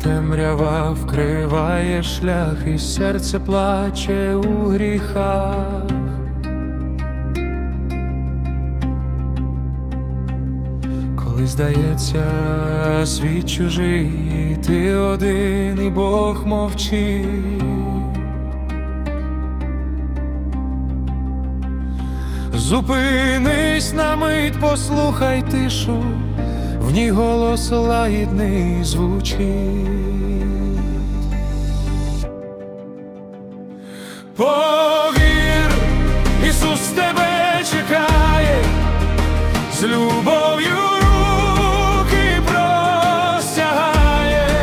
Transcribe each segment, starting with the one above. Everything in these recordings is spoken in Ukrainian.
темрява вкриває шлях, і серце плаче у гріхах. Коли здається, світ чужий, і ти один, і Бог мовчить. Зупинись на мить, послухай тишу, в ній голос лагідний звучить. Повір, Ісус тебе чекає, з любов'ю руки простягає.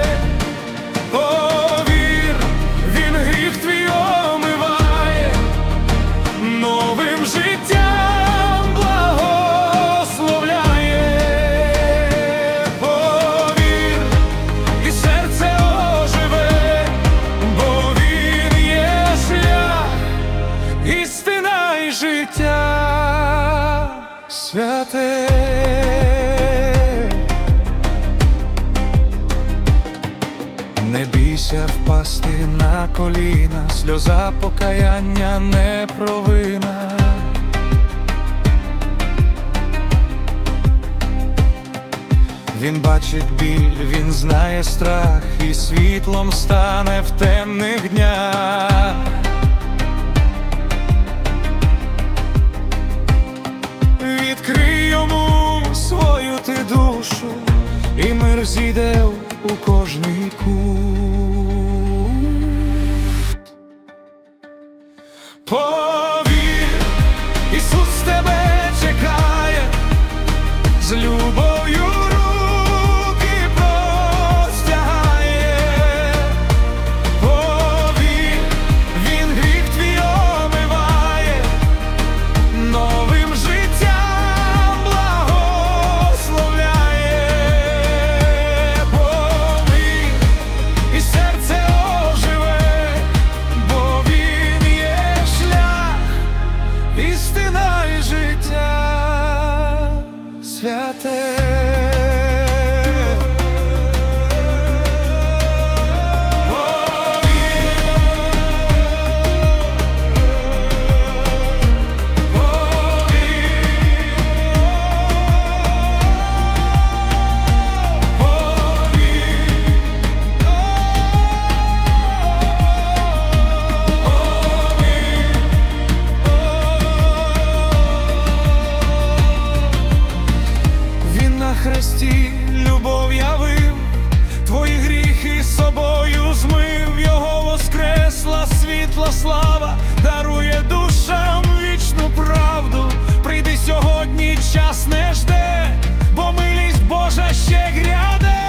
Повір, Він гріх твій омиває, новим життям благословляє. Повір, і серце оживе, бо Він є шлях, істина і життя святе. Не бійся впасти на коліна, сльоза покаяння не провина. Він бачить біль, він знає страх, і світлом стане в темних днях. Відкрий йому свою ти душу, і мир зійде у кожний кут. Повір, Ісус тебе чекає, з любов'ю руки простягає. Повір, Він гріх твій омиває, новим життям благословляє. Повір, і серце оживе, бо Він є шлях, істина і життя святе. На хресті любов явив, твої гріхи собою змив. Його воскресла світла слава, дарує душам вічну правду. Прийди сьогодні, час не жде, бо милість Божа ще гряде.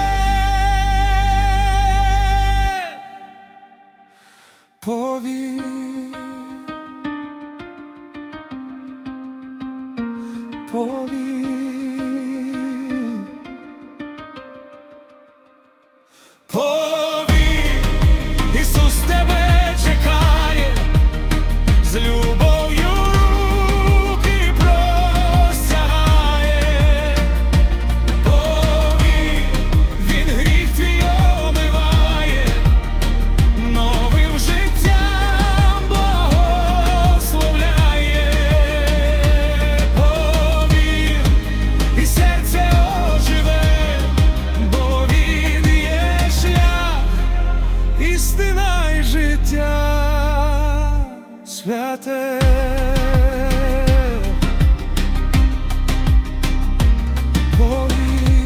Повір, повір, повір, Ісус тебе чекає, з любов'ю руки простягає. Повір, Він гріх твій омиває, новим життям благословляє. Повір, і серце оживе, бо Він є шлях, істина і життя святе.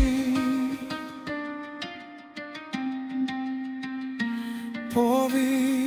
Повір, повір.